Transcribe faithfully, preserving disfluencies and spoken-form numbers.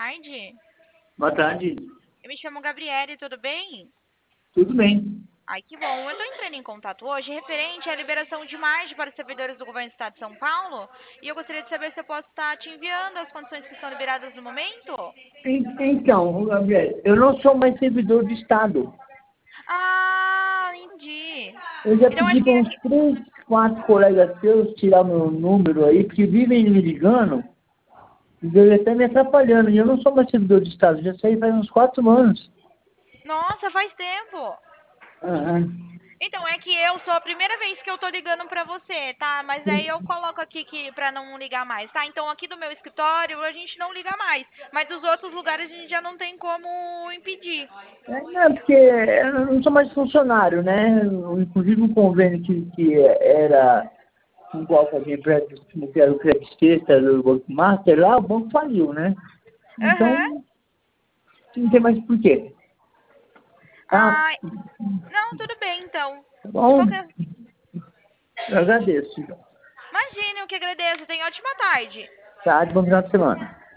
tarde. Boa tarde. Eu me chamo Gabriele, tudo bem? Tudo bem. Ai, que bom. Eu estou entrando em contato hoje referente à liberação de margem para os servidores do governo do estado de São Paulo. E eu gostaria de saber se eu posso estar te enviando as condições que estão liberadas no momento. En- Então, Gabriel, eu não sou mais servidor do Estado. Ah, entendi. Eu já Então acho pedi que para uns aqui... três, quatro colegas seus tirar meu número aí, porque vivem me ligando, e eu até me atrapalhando. E eu não sou mais servidor do Estado, já saí faz uns quatro anos. Nossa, faz tempo. Aham. Então, é que eu sou a primeira vez que eu tô ligando pra você, tá? Mas aí eu coloco aqui que pra não ligar mais, tá? Então, aqui do meu escritório a gente não liga mais. Mas dos outros lugares a gente já não tem como impedir. É, não, porque eu não sou mais funcionário, né? Inclusive um convênio que, que era com qual fazia empréstimo, que era o Credit Sexta do Banco Master, lá o banco faliu, né? Aham. Então, não tem mais porquê. Tá? Ai, não, tudo bem, então. Tá De bom? qualquer... Eu agradeço. Imagina, eu que agradeço. Tenha ótima tarde. Tá? De bom final de semana.